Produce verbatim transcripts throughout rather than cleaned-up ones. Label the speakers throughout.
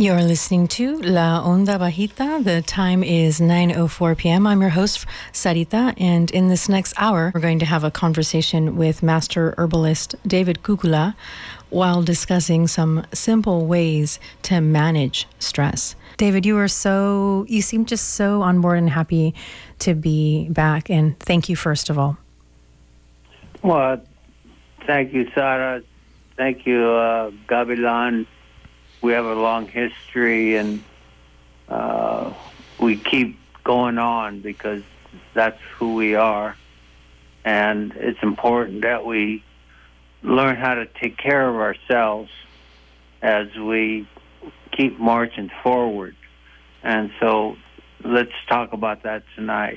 Speaker 1: You're listening to La Onda Bajita. The time is nine oh four p.m. I'm your host, Sarita, and in this next hour, we're going to have a conversation with master herbalist David Kukula while discussing some simple ways to manage stress. David, you are so, you seem just so on board and happy to be back, and thank you, first of all.
Speaker 2: Well, thank you, Sarah. Thank you, uh, Gavilan. We have a long history, and uh, we keep going on because that's who we are. And it's important that we learn how to take care of ourselves as we keep marching forward. And so let's talk about that tonight.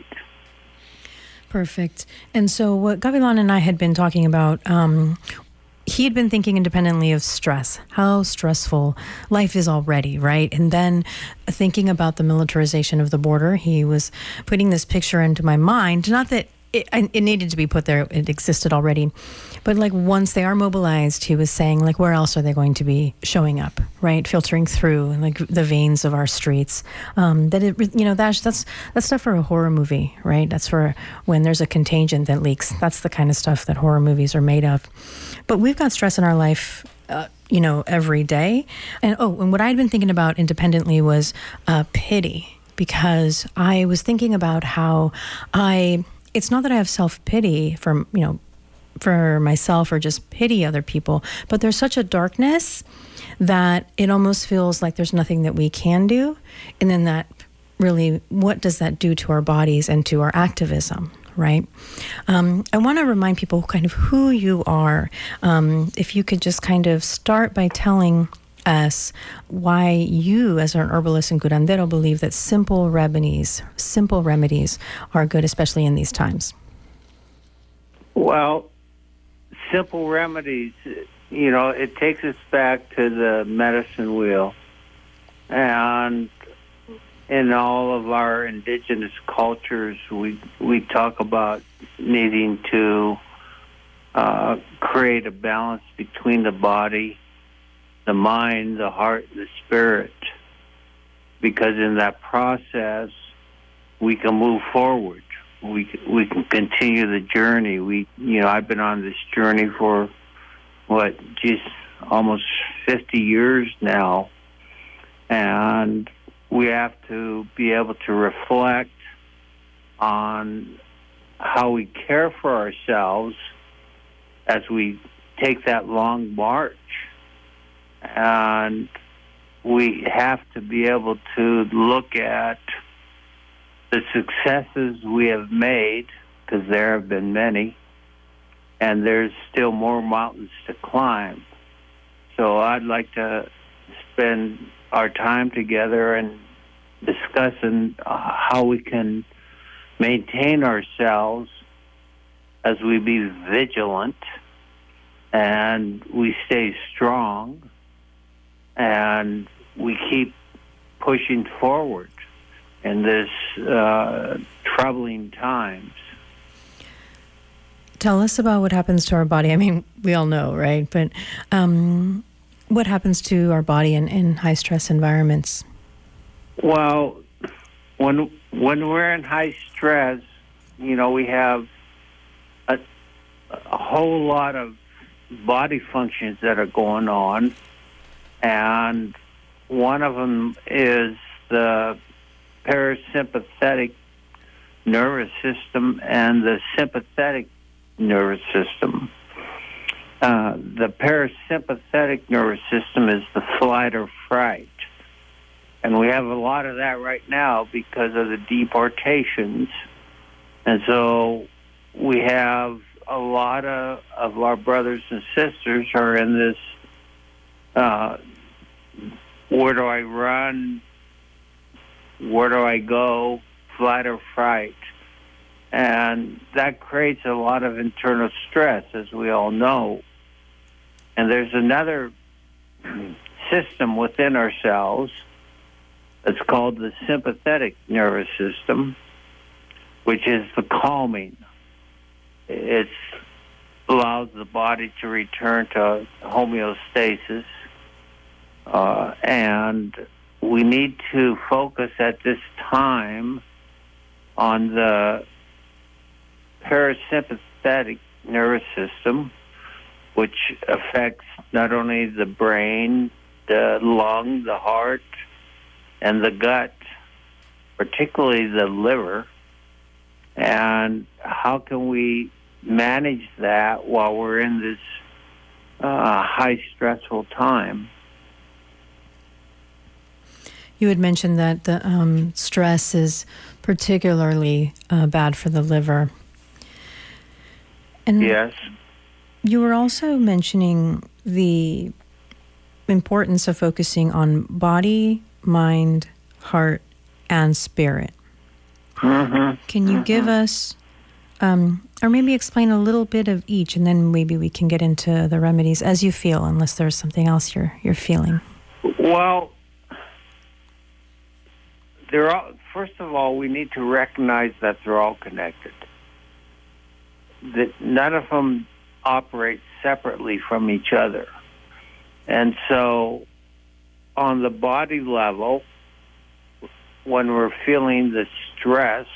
Speaker 1: Perfect. And so what Gavilan and I had been talking about, um, he had been thinking independently of stress, how stressful life is already, right? And then thinking about the militarization of the border, he was putting this picture into my mind. Not that it, it needed to be put there, it existed already. But like once they are mobilized, he was saying, like, where else are they going to be showing up, right? Filtering through like the veins of our streets. Um, that it, you know, that's that's that's stuff for a horror movie, right? That's for when there's a contagion that leaks. That's the kind of stuff that horror movies are made of. But we've got stress in our life, uh, you know, every day. And oh, and what I had been thinking about independently was uh, pity, because I was thinking about how I. It's not that I have self-pity for, you know, for myself or just pity other people, but there's such a darkness that it almost feels like there's nothing that we can do. And then that really, what does that do to our bodies and to our activism, right? Um, I want to remind people kind of who you are. Um, if you could just kind of start by telling us why you, as an herbalist and curandero, believe that simple remedies, simple remedies are good, especially in these times.
Speaker 2: Well, simple remedies, you know, it takes us back to the medicine wheel. And in all of our indigenous cultures, we we talk about needing to uh, create a balance between the body, the mind, the heart, and the spirit, because in that process, we can move forward. We we can continue the journey. We, you know, I've been on this journey for what, just almost fifty years now, and we have to be able to reflect on how we care for ourselves as we take that long march. And we have to be able to look at the successes we have made, because there have been many, and there's still more mountains to climb. So I'd like to spend our time together and discussing uh, how we can maintain ourselves as we be vigilant and we stay strong and we keep pushing forward in this uh, troubling times.
Speaker 1: Tell us about what happens to our body. I mean, we all know, right? But um, what happens to our body in, in high-stress environments?
Speaker 2: Well, when when we're in high stress, you know, we have a, a whole lot of body functions that are going on. And one of them is the parasympathetic nervous system and the sympathetic nervous system. Uh, the parasympathetic nervous system is the flight or fright. And we have a lot of that right now because of the deportations. And so we have a lot of, of our brothers and sisters are in this, uh, where do I run? Where do I go? Flight or fright. And that creates a lot of internal stress, as we all know. And there's another system within ourselves that's called the sympathetic nervous system, which is the calming. It allows the body to return to homeostasis. Uh, and we need to focus at this time on the parasympathetic nervous system, which affects not only the brain, the lung, the heart, and the gut, particularly the liver. And how can we manage that while we're in this uh, high stressful time?
Speaker 1: You had mentioned that the um, stress is particularly uh, bad for the liver. And
Speaker 2: yes.
Speaker 1: You were also mentioning the importance of focusing on body, mind, heart, and spirit.
Speaker 2: Mm-hmm.
Speaker 1: Can you
Speaker 2: mm-hmm.
Speaker 1: give us, um, or maybe explain a little bit of each, and then maybe we can get into the remedies as you feel, unless there's something else you're you're feeling.
Speaker 2: Well, they're all, first of all, we need to recognize that they're all connected. That none of them operate separately from each other. And so on the body level, when we're feeling the stress,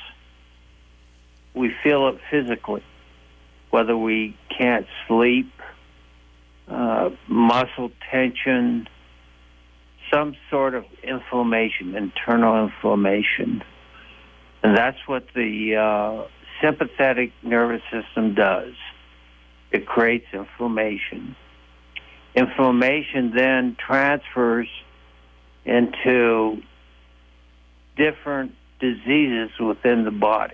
Speaker 2: we feel it physically, whether we can't sleep, uh, muscle tension, some sort of inflammation, internal inflammation. And that's what the uh, sympathetic nervous system does. It creates inflammation. Inflammation then transfers into different diseases within the body.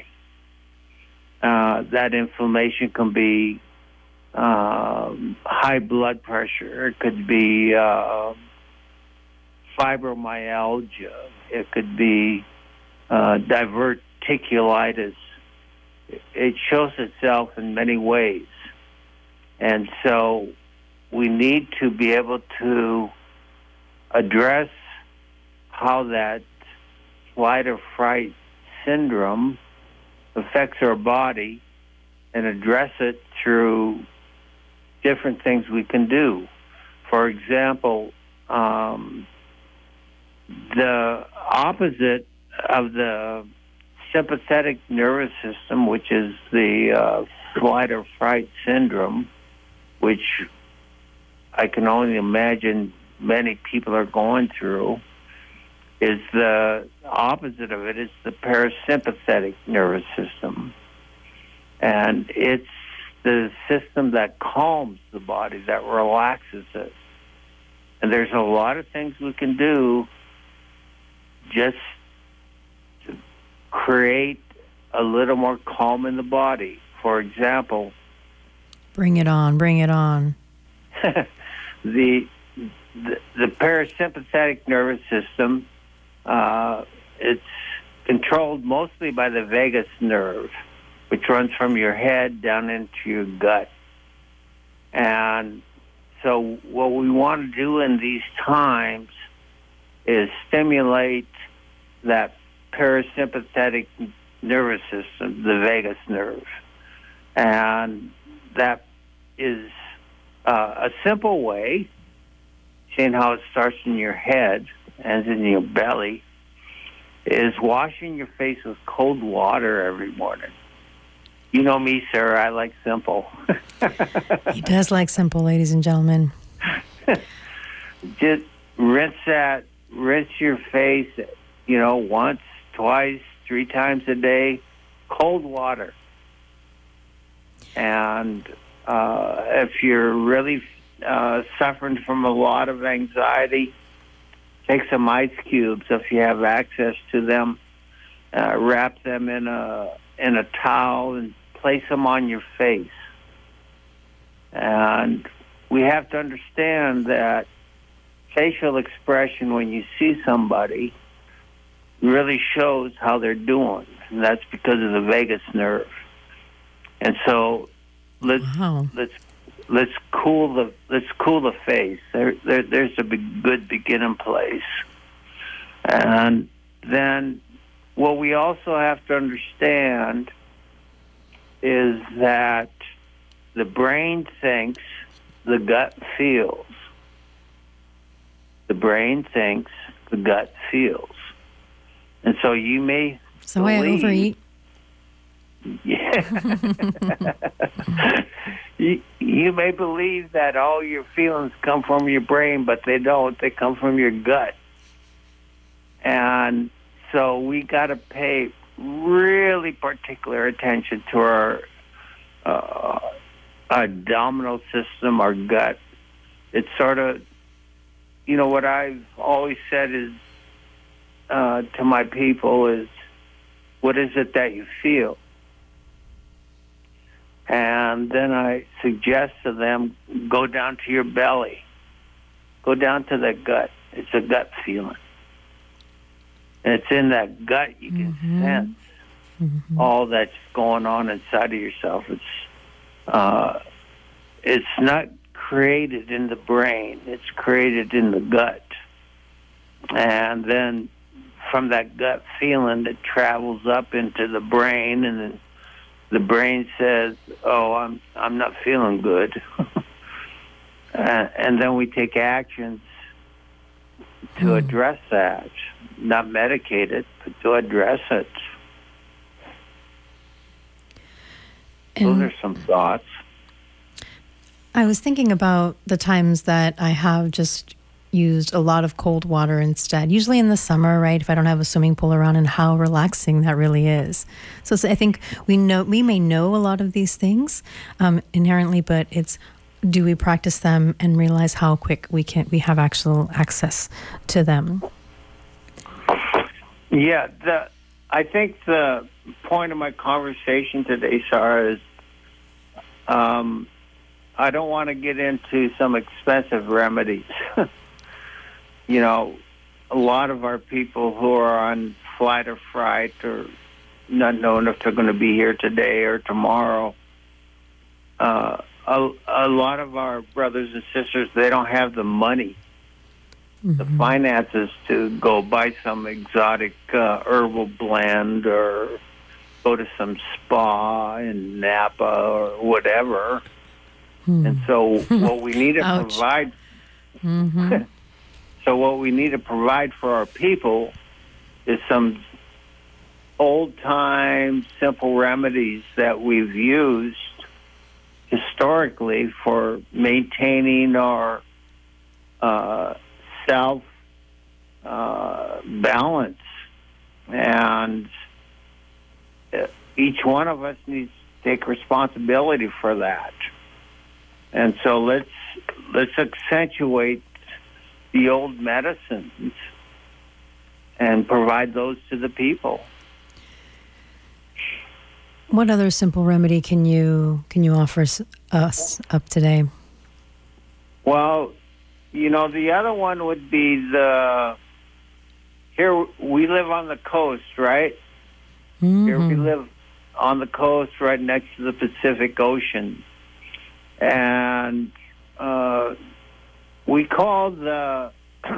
Speaker 2: Uh, that inflammation can be uh, high blood pressure. It could be uh, fibromyalgia. It could be uh, diverticulitis. It shows itself in many ways. And so we need to be able to address how that flight or fright syndrome affects our body and address it through different things we can do. For example, um, the opposite of the sympathetic nervous system, which is the uh, flight or fright syndrome, which I can only imagine many people are going through, is the opposite of it is the parasympathetic nervous system. And it's the system that calms the body, that relaxes it. And there's a lot of things we can do just to create a little more calm in the body. For example,
Speaker 1: bring it on, bring it on.
Speaker 2: the, the the parasympathetic nervous system, uh, it's controlled mostly by the vagus nerve, which runs from your head down into your gut. And so what we want to do in these times is stimulate that parasympathetic nervous system, the vagus nerve. And that is uh, a simple way, seeing how it starts in your head, ends in your belly, is washing your face with cold water every morning. You know me, sir, I like simple.
Speaker 1: He does like simple, ladies and gentlemen.
Speaker 2: Just rinse that, rinse your face, you know, once, twice, three times a day, cold water. And uh, if you're really uh, suffering from a lot of anxiety, take some ice cubes if you have access to them. Uh, wrap them in a in a towel and place them on your face. And we have to understand that facial expression when you see somebody really shows how they're doing, and that's because of the vagus nerve. And so let's
Speaker 1: wow.
Speaker 2: let's let's cool the let's cool the face. There, there there's a big, good beginning place. And then what we also have to understand is that the brain thinks, the gut feels. the brain thinks, the gut feels. And so you may
Speaker 1: So I
Speaker 2: believe,
Speaker 1: overeat.
Speaker 2: Yeah. you, you may believe that all your feelings come from your brain, but they don't. They come from your gut. And so we got to pay really particular attention to our uh, abdominal system, our gut. It's sort of, you know, what I've always said is uh, to my people is, what is it that you feel? And then I suggest to them, go down to your belly. Go down to the gut. It's a gut feeling. And it's in that gut you can
Speaker 1: Mm-hmm.
Speaker 2: sense
Speaker 1: Mm-hmm.
Speaker 2: all that's going on inside of yourself. It's uh, it's not created in the brain. It's created in the gut. And then from that gut feeling, it travels up into the brain, and then the brain says, "Oh, I'm I'm not feeling good," uh, and then we take actions to
Speaker 1: Mm.
Speaker 2: address that, not medicate it, but to address it.
Speaker 1: And
Speaker 2: Those are some thoughts.
Speaker 1: I was thinking about the times that I have just used a lot of cold water instead, usually in the summer, right? If I don't have a swimming pool around, and how relaxing that really is. So it's, I think we know, we may know a lot of these things um, inherently, but it's, do we practice them and realize how quick we can, we have actual access to them?
Speaker 2: Yeah, the, I think the point of my conversation today, Sarah, is um, I don't want to get into some expensive remedies. You know, a lot of our people who are on flight or fright or not knowing if they're going to be here today or tomorrow, uh, a, a lot of our brothers and sisters, they don't have the money,
Speaker 1: Mm-hmm.
Speaker 2: the finances to go buy some exotic uh, herbal blend or go to some spa in Napa or whatever.
Speaker 1: Hmm.
Speaker 2: And so what we need to
Speaker 1: Ouch.
Speaker 2: provide
Speaker 1: Mm-hmm.
Speaker 2: so what we need to provide for our people is some old-time simple remedies that we've used historically for maintaining our uh, self uh, balance. And uh, each one of us needs to take responsibility for that. And so let's let's accentuate the old medicines and provide those to the people.
Speaker 1: What other simple remedy can you can you offer us, us up today?
Speaker 2: Well, you know, the other one would be the, here we live on the coast, right?
Speaker 1: Mm-hmm.
Speaker 2: Here we live on the coast right next to the Pacific Ocean. And uh, we call the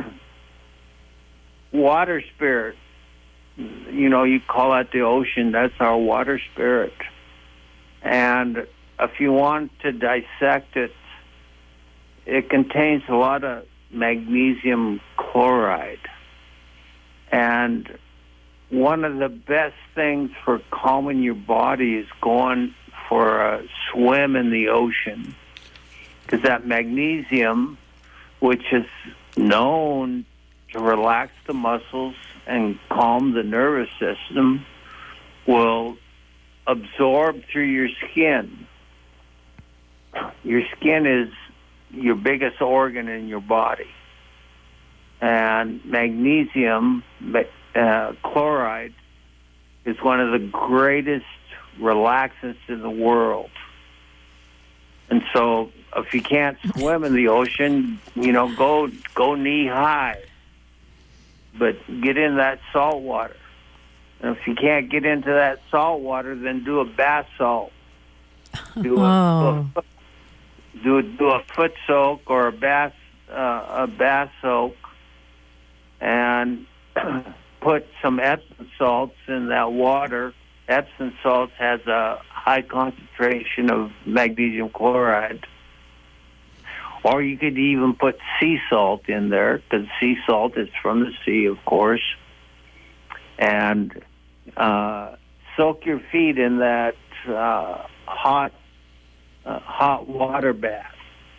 Speaker 2: water spirit, you know, you call that the ocean, that's our water spirit. And if you want to dissect it, it contains a lot of magnesium chloride. And one of the best things for calming your body is going for a swim in the ocean. Because that magnesium, which is known to relax the muscles and calm the nervous system, will absorb through your skin. Your skin is your biggest organ in your body. And magnesium uh, chloride is one of the greatest relaxants in the world. And so if you can't swim in the ocean, you know, go go knee high. But get in that salt water. And if you can't get into that salt water, then do a bath salt. Do a,
Speaker 1: Oh.
Speaker 2: do a do do a foot soak or a bath uh, a bath soak, and put some Epsom salts in that water. Epsom salts has a high concentration of magnesium chloride. Or you could even put sea salt in there, because sea salt is from the sea, of course. And uh, soak your feet in that uh, hot, uh, hot water bath.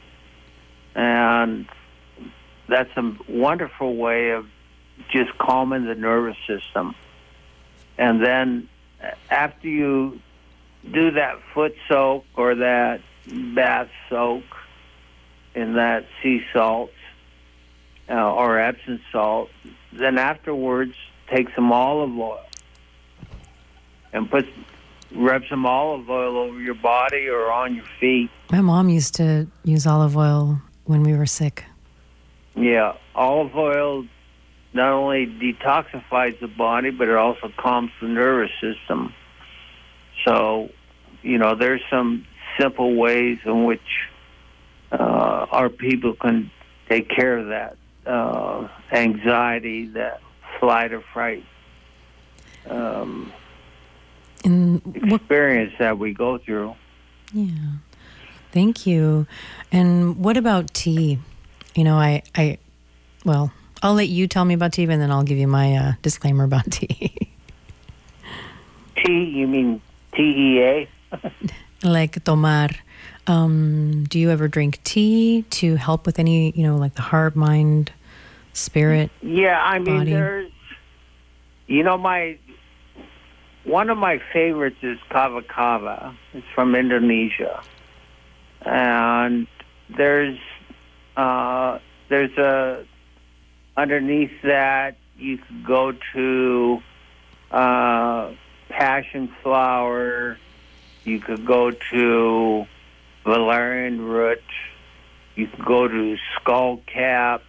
Speaker 2: And that's a wonderful way of just calming the nervous system. And then after you do that foot soak or that bath soak in that sea salt uh, or Epsom salt, then afterwards take some olive oil and put rub some olive oil over your body or on your feet.
Speaker 1: My mom used to use olive oil when we were sick.
Speaker 2: Yeah, olive oil not only detoxifies the body, but it also calms the nervous system. So, you know, there's some simple ways in which uh, our people can take care of that uh, anxiety, that flight or fright um,
Speaker 1: and what,
Speaker 2: experience that we go through.
Speaker 1: Yeah, thank you. And what about tea? You know, I, I, well, I'll let you tell me about tea, and then I'll give you my uh, disclaimer about tea.
Speaker 2: Tea? You mean T E A?
Speaker 1: Like tomar. Um, do you ever drink tea to help with any, you know, like the heart, mind, spirit?
Speaker 2: Yeah, I mean,
Speaker 1: body?
Speaker 2: there's, you know, my, one of my favorites is kava kava. It's from Indonesia. And there's, uh, there's a, underneath that, you could go to uh, passion flower. You could go to valerian root. You could go to skullcap.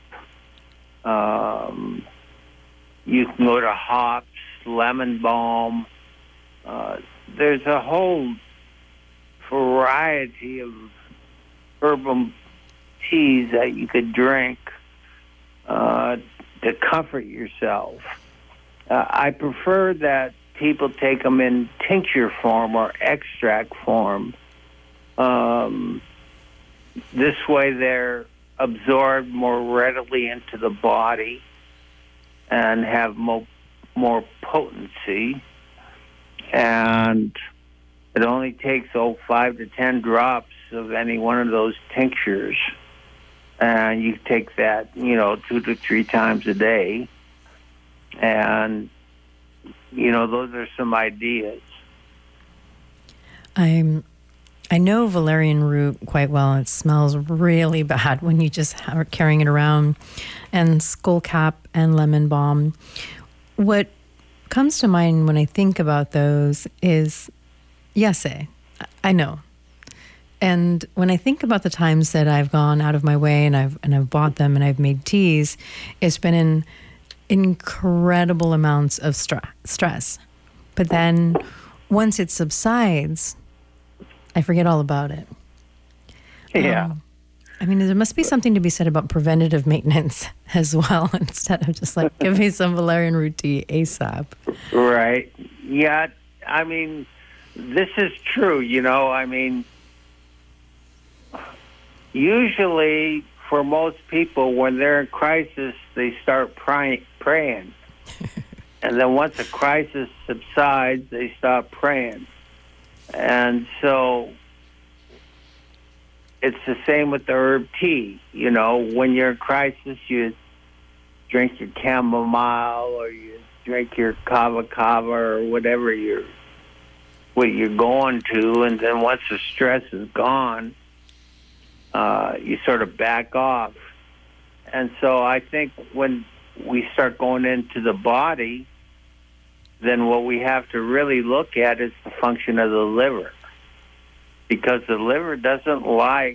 Speaker 2: Um, you can go to hops, lemon balm. Uh, there's a whole variety of herbal teas that you could drink Uh, to comfort yourself. Uh, I prefer that people take them in tincture form or extract form. Um, this way they're absorbed more readily into the body and have mo- more potency. And it only takes, oh, five to ten drops of any one of those tinctures. And you take that, you know, two to three times a day. And, you know, those are some ideas.
Speaker 1: I'm, I know valerian root quite well. It smells really bad when you just are carrying it around. And skullcap and lemon balm. What comes to mind when I think about those is yase. I know. And when I think about the times that I've gone out of my way and I've and I've bought them and I've made teas, it's been in incredible amounts of stra- stress. But then once it subsides, I forget all about it.
Speaker 2: Yeah.
Speaker 1: Um, I mean, there must be something to be said about preventative maintenance as well, instead of just like, give me some valerian root tea ASAP.
Speaker 2: Right. Yeah. I mean, this is true, you know, I mean, usually, for most people, when they're in crisis, they start pray- praying. And then once a crisis subsides, they stop praying. And so it's the same with the herb tea. You know, when you're in crisis, you drink your chamomile or you drink your kava kava or whatever you're, what you're going to. And then once the stress is gone, Uh, you sort of back off. And so I think when we start going into the body, then what we have to really look at is the function of the liver. Because the liver doesn't like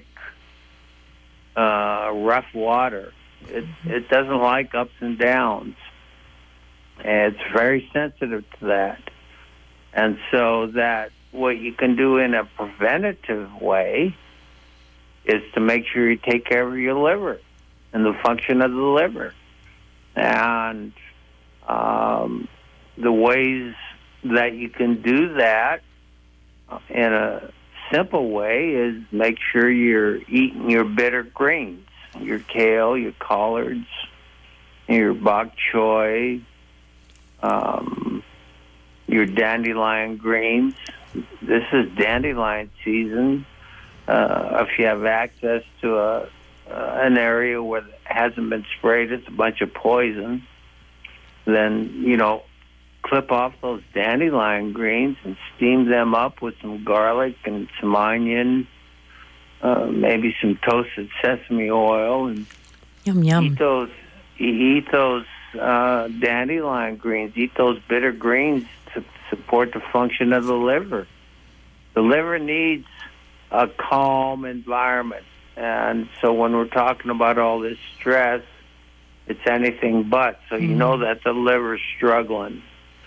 Speaker 2: uh, rough water. It, it doesn't like ups and downs. And it's very sensitive to that. And so that what you can do in a preventative way is to make sure you take care of your liver and the function of the liver. And um, the ways that you can do that in a simple way is make sure you're eating your bitter greens, your kale, your collards, your bok choy, um, your dandelion greens. This is dandelion season. Uh, if you have access to a uh, an area where it hasn't been sprayed, it's a bunch of poison, then, you know, clip off those dandelion greens and steam them up with some garlic and some onion, uh, maybe some toasted sesame oil, and
Speaker 1: yum yum.
Speaker 2: Eat those. Eat those uh, dandelion greens. Eat those bitter greens to support the function of the liver. The liver needs a calm environment, and so when we're talking about all this stress, it's anything but. So you know that the liver's struggling.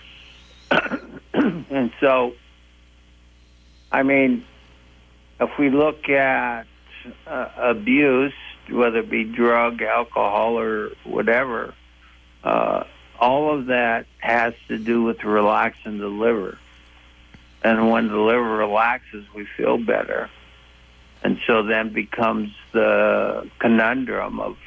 Speaker 2: And so, I mean, if we look at uh, abuse, whether it be drug, alcohol, or whatever, uh, all of that has to do with relaxing the liver. And when the liver relaxes, we feel better. And so then becomes the conundrum of,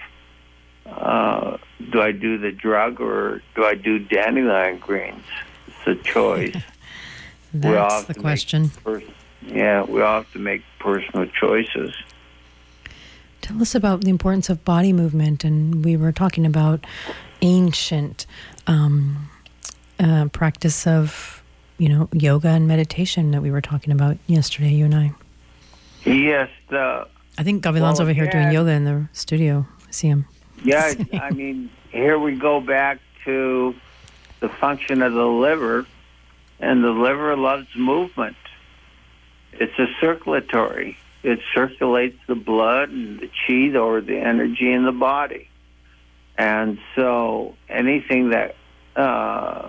Speaker 2: uh, do I do the drug or do I do dandelion greens? It's a choice.
Speaker 1: That's the question.
Speaker 2: Pers- yeah, we all have to make personal choices.
Speaker 1: Tell us about the importance of body movement. And we were talking about ancient um, uh, practice of, you know, yoga and meditation that we were talking about yesterday, you and I.
Speaker 2: Yes. The,
Speaker 1: I think Gavilan's
Speaker 2: well,
Speaker 1: over here
Speaker 2: yeah.
Speaker 1: doing yoga in the studio. I see him.
Speaker 2: Yeah, I mean, here we go back to the function of the liver, and the liver loves movement. It's a circulatory. It circulates the blood and the chi, or the energy in the body. And so anything that uh,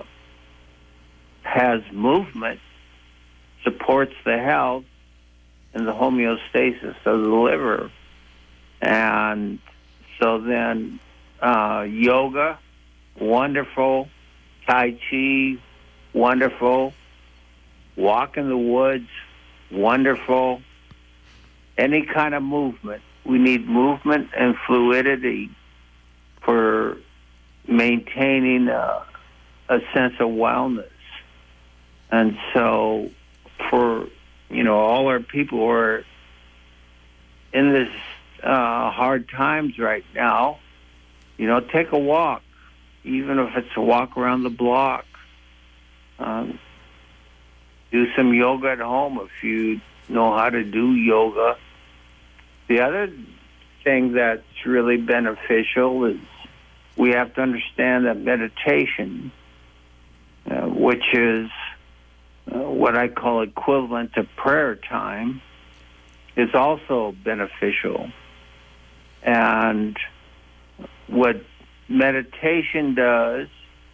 Speaker 2: has movement supports the health and the homeostasis of the liver. And so then uh, yoga, wonderful. Tai Chi, wonderful. Walk in the woods, wonderful. Any kind of movement. We need movement and fluidity for maintaining a, a sense of wellness. And so for, you know, all our people who are in this uh, hard times right now, you know, take a walk, even if it's a walk around the block. Um, do some yoga at home if you know how to do yoga. The other thing that's really beneficial is we have to understand that meditation, uh, which is uh, what I call equivalent to prayer time, is also beneficial. And what meditation does,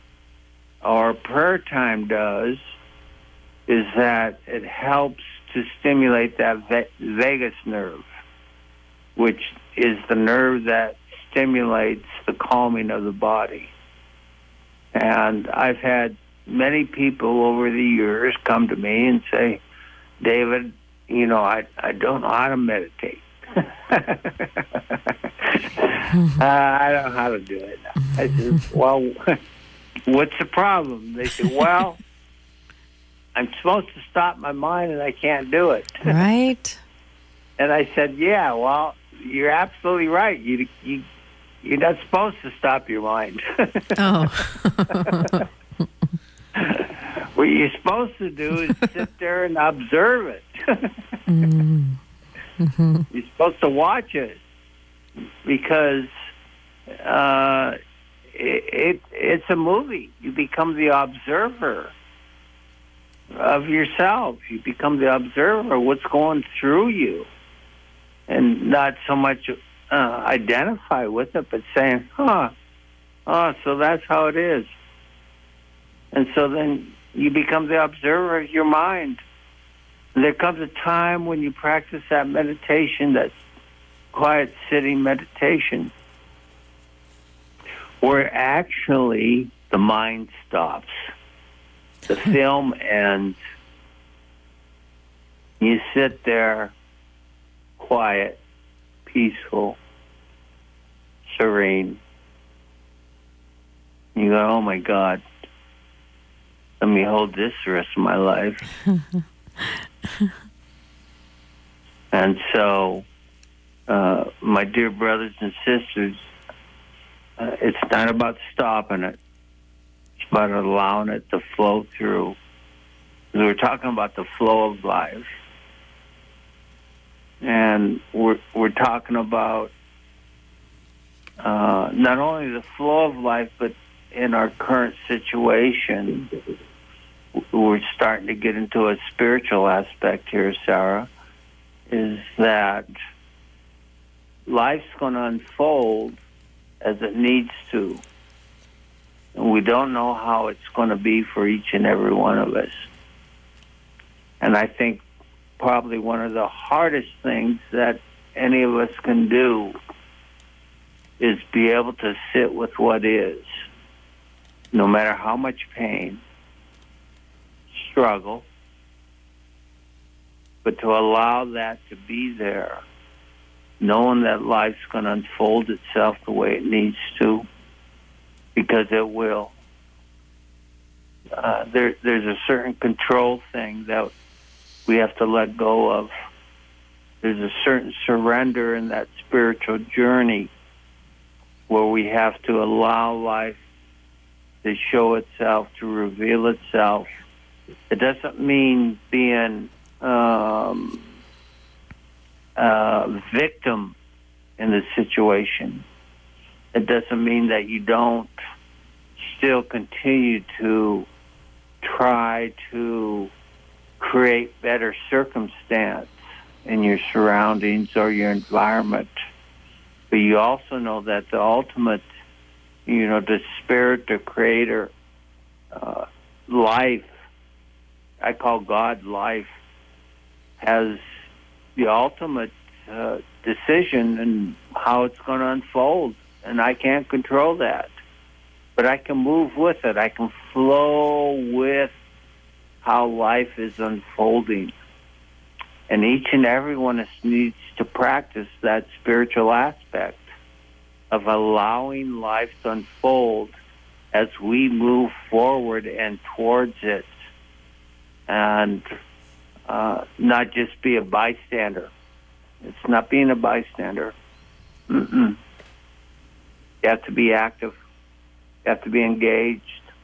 Speaker 2: or prayer time does, is that it helps to stimulate that vagus nerve, which is the nerve that stimulates the calming of the body. And I've had many people over the years come to me and say, David, you know, I, I don't know how to meditate. uh, I don't know how to do it. I said, well, what's the problem? They said, well, I'm supposed to stop my mind and I can't do it.
Speaker 1: Right.
Speaker 2: And I said, yeah, well, you're absolutely right. You, you, you're not supposed to stop your mind.
Speaker 1: Oh.
Speaker 2: What you're supposed to do is sit there and observe it.
Speaker 1: mm. mm-hmm.
Speaker 2: You're supposed to watch it because uh, it, it it's a movie. You become the observer of yourself. You become the observer of what's going through you, and not so much uh, identify with it, but saying, huh, oh, so that's how it is. And so then you become the observer of your mind. And there comes a time when you practice that meditation, that quiet sitting meditation, where actually the mind stops. The film ends. You sit there, quiet, peaceful, serene. You go, oh my God, let me hold this the rest of my life. And so, uh, my dear brothers and sisters, uh, it's not about stopping it. It's about allowing it to flow through. We're talking about the flow of life. And we're, we're talking about uh, not only the flow of life, but in our current situation, we're starting to get into a spiritual aspect here, Sarah, is that life's going to unfold as it needs to. And we don't know how it's going to be for each and every one of us. And I think probably one of the hardest things that any of us can do is be able to sit with what is, no matter how much pain, struggle, but to allow that to be there, knowing that life's going to unfold itself the way it needs to, because it will. Uh, there, there's a certain control thing that we have to let go of. There's a certain surrender in that spiritual journey where we have to allow life to show itself, to reveal itself. It doesn't mean being um, a victim in the situation. It doesn't mean that you don't still continue to try to create better circumstance in your surroundings or your environment. But you also know that the ultimate, you know, the spirit, the creator, uh, life, I call God life, has the ultimate uh, decision in how it's going to unfold. And I can't control that. But I can move with it. I can flow with how life is unfolding. And each and every one of us needs to practice that spiritual aspect of allowing life to unfold as we move forward and towards it, and uh, not just be a bystander. It's not being a bystander. Mm-mm. You have to be active. You have to be engaged.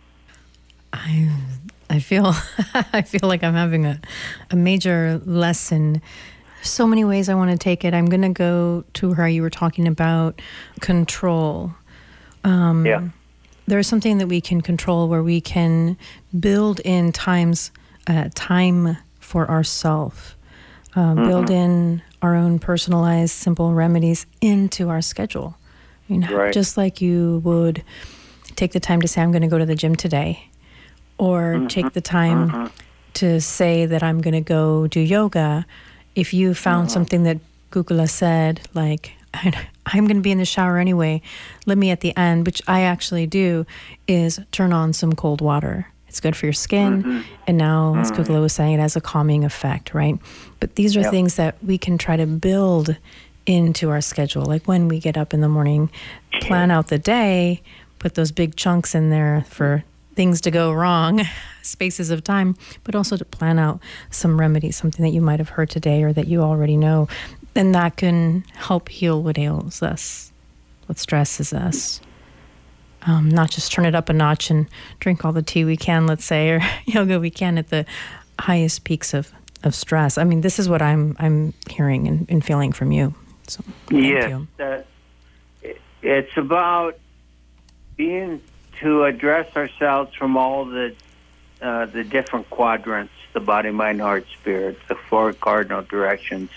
Speaker 1: I I feel I feel like I'm having a, a major lesson. So many ways I want to take it. I'm going to go to how you were talking about control. Um,
Speaker 2: yeah.
Speaker 1: There's something that we can control where we can build in times, uh, time for ourselves, uh, mm-hmm. build in our own personalized, simple remedies into our schedule. You know,
Speaker 2: right.
Speaker 1: Just like you would take the time to say, I'm going to go to the gym today, or mm-hmm. take the time mm-hmm. to say that I'm going to go do yoga. If you found mm-hmm. something that Google said, like, I'm going to be in the shower anyway, let me at the end, which I actually do, is turn on some cold water. It's good for your skin. Mm-hmm. And now, mm-hmm. as Google was saying, it has a calming effect, right? But these are yep. things that we can try to build into our schedule. Like when we get up in the morning, plan out the day, put those big chunks in there for things to go wrong, spaces of time, but also to plan out some remedies, something that you might have heard today or that you already know. And that can help heal what ails us, what stresses us. Um, not just turn it up a notch and drink all the tea we can, let's say, or yoga we can at the highest peaks of, of stress. I mean, this is what I'm I'm hearing and, and feeling from you. So, thank
Speaker 2: yes,
Speaker 1: you.
Speaker 2: Uh, it's about being to address ourselves from all the uh, the different quadrants, the body, mind, heart, spirit, the four cardinal directions.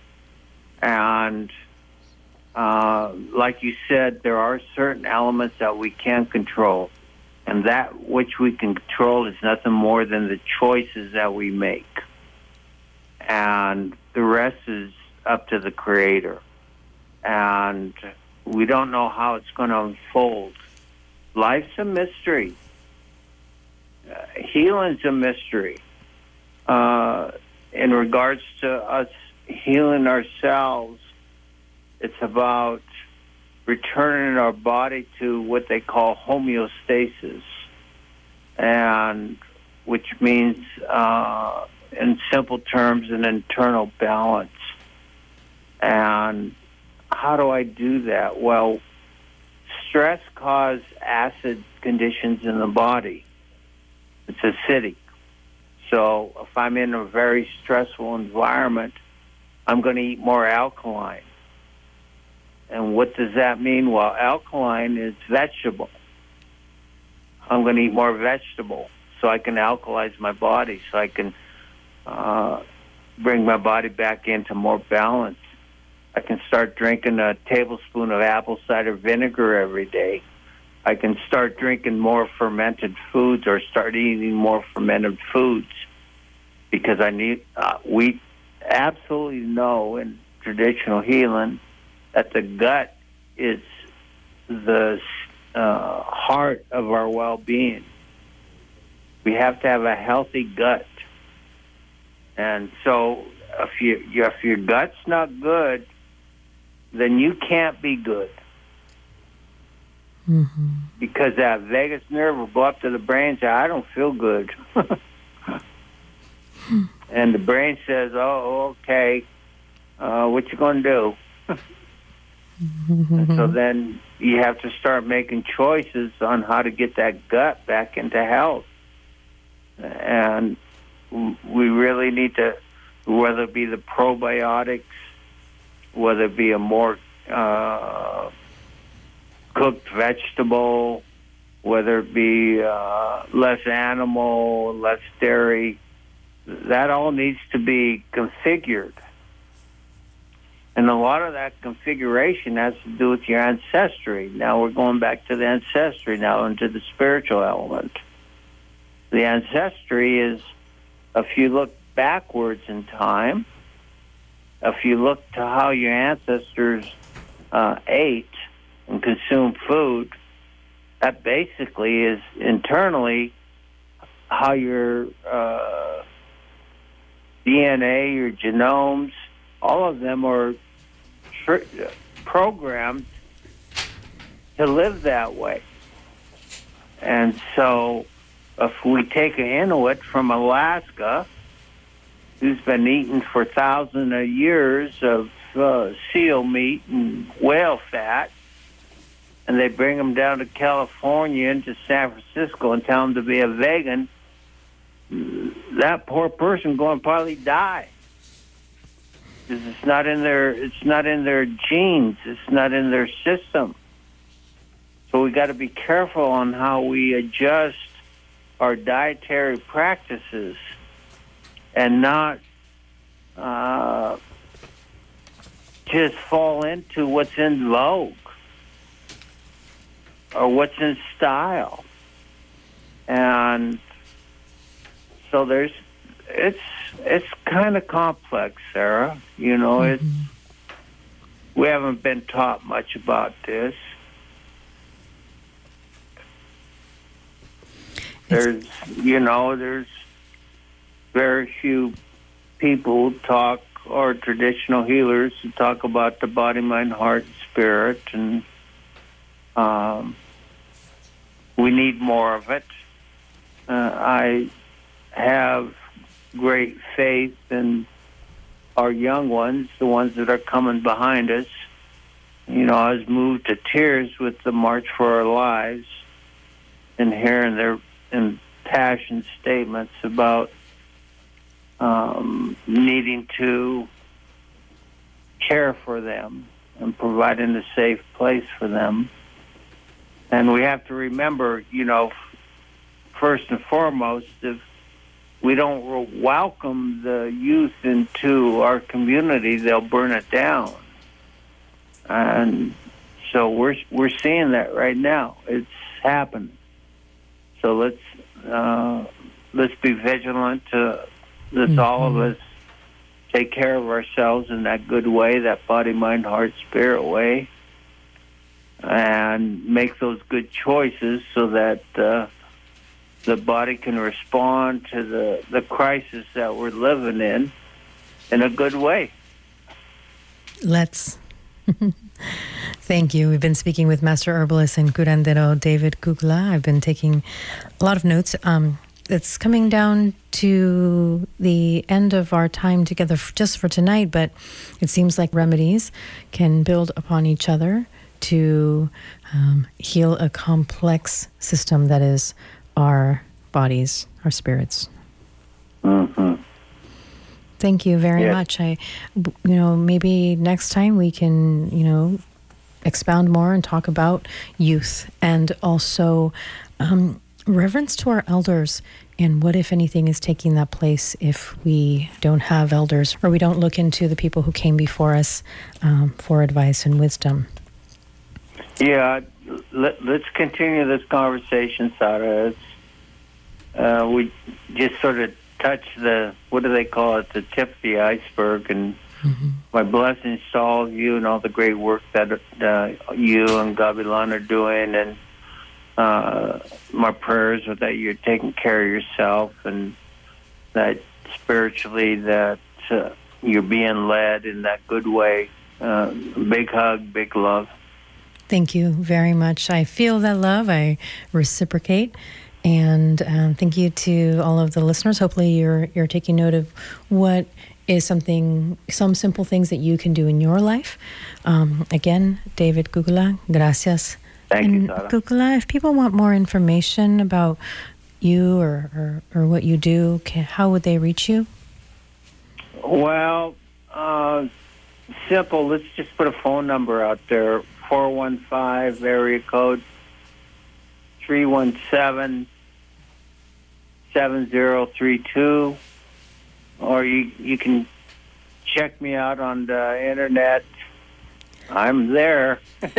Speaker 2: And uh, like you said, there are certain elements that we can control. And that which we can control is nothing more than the choices that we make. And the rest is up to the Creator. And we don't know how it's going to unfold. Life's a mystery. Uh, healing's a mystery. Uh, in regards to us healing ourselves, it's about returning our body to what they call homeostasis, and which means, uh, in simple terms, an internal balance. And how do I do that? Well, stress causes acid conditions in the body. It's acidic. So if I'm in a very stressful environment, I'm going to eat more alkaline. And what does that mean? Well, alkaline is vegetable. I'm going to eat more vegetable so I can alkalize my body, so I can uh, bring my body back into more balance. I can start drinking a tablespoon of apple cider vinegar every day. I can start drinking more fermented foods or start eating more fermented foods because I need. Uh, we absolutely know in traditional healing that the gut is the uh, heart of our well-being. We have to have a healthy gut, and so if you if your gut's not good, then you can't be good.
Speaker 1: Mm-hmm.
Speaker 2: Because that vagus nerve will go up to the brain and say, I don't feel good. And the brain says, oh, okay, uh, what you going to do? And so then you have to start making choices on how to get that gut back into health. And we really need to, whether it be the probiotics, whether it be a more uh, cooked vegetable, whether it be uh, less animal, less dairy, that all needs to be configured. And a lot of that configuration has to do with your ancestry. Now we're going back to the ancestry now into the spiritual element. The ancestry is, if you look backwards in time, if you look to how your ancestors uh, ate and consumed food, that basically is internally how your uh, D N A, your genomes, all of them are tr- programmed to live that way. And so if we take an Inuit from Alaska who's been eating for thousands of years of uh, seal meat and whale fat, and they bring them down to California into San Francisco and tell them to be a vegan, that poor person going to probably die. Because it's not in their, it's not in their genes. It's not in their system. So we got to be careful on how we adjust our dietary practices and not uh, just fall into what's in vogue or what's in style. And so there's, it's it's kind of complex, Sarah. You know, mm-hmm. it's we haven't been taught much about this. There's, you know, there's very few people who talk, or traditional healers who talk about the body, mind, heart, spirit, and um, we need more of it. Uh, I have great faith in our young ones, the ones that are coming behind us. You know, I was moved to tears with the March for Our Lives and hearing their impassioned statements about um, needing to care for them and providing a safe place for them. And we have to remember, you know, first and foremost, if we don't welcome the youth into our community, they'll burn it down. And so we're we're seeing that right now. It's happening. So let's uh, let's be vigilant. To, let's mm-hmm. all of us take care of ourselves in that good way, that body, mind, heart, spirit way, and make those good choices so that uh, the body can respond to the, the crisis that we're living in in a good way.
Speaker 1: Let's. Thank you. We've been speaking with Master Herbalist and curandero David Gugula. I've been taking a lot of notes. Um, it's coming down to the end of our time together f- just for tonight, but it seems like remedies can build upon each other to um, heal a complex system that is our bodies, our spirits.
Speaker 2: Mm-hmm.
Speaker 1: Thank you very
Speaker 2: Yes.
Speaker 1: much. I, you know, maybe next time we can, you know, expound more and talk about youth and also um, reverence to our elders and what, if anything, is taking that place if we don't have elders or we don't look into the people who came before us um, for advice and wisdom.
Speaker 2: Yeah, let, let's continue this conversation, Sarah. It's, uh, we just sort of touch the, what do they call it, the tip of the iceberg, and mm-hmm. my blessings to all of you and all the great work that uh, you and Gavilan are doing, and uh, my prayers are that you're taking care of yourself and that spiritually that uh, you're being led in that good way. Uh, big hug, big love.
Speaker 1: Thank you very much. I feel that love. I reciprocate. And um, thank you to all of the listeners. Hopefully you're you're taking note of what is something, some simple things that you can do in your life. Um, again, David Gugula, gracias.
Speaker 2: Thank
Speaker 1: and
Speaker 2: you, Sarah.
Speaker 1: Gugula, if people want more information about you or, or, or what you do, can, how would they reach you?
Speaker 2: Well, uh, simple. Let's just put a phone number out there, four one five, area code three one seven, seven zero three two, or you you can check me out on the internet. I'm there.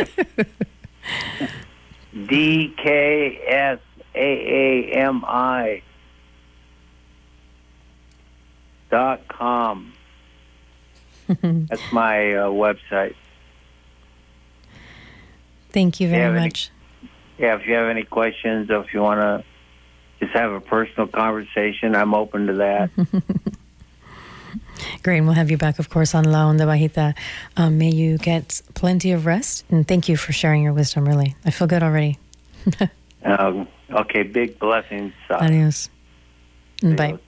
Speaker 2: D K S A A M I dot com. That's my uh, website.
Speaker 1: Thank you very
Speaker 2: Yeah,
Speaker 1: much.
Speaker 2: Yeah, if you have any questions, or if you want to just have a personal conversation, I'm open to that.
Speaker 1: Great, and we'll have you back, of course, on La Onda Bajita. Um, may you get plenty of rest, and thank you for sharing your wisdom, really. I feel good already.
Speaker 2: um, okay, big blessings. Uh,
Speaker 1: Adios.
Speaker 2: adios.
Speaker 1: Bye.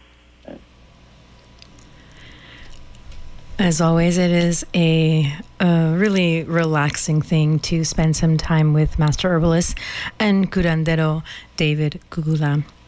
Speaker 1: As always, it is a, a really relaxing thing to spend some time with Master Herbalist and curandero David Gugula.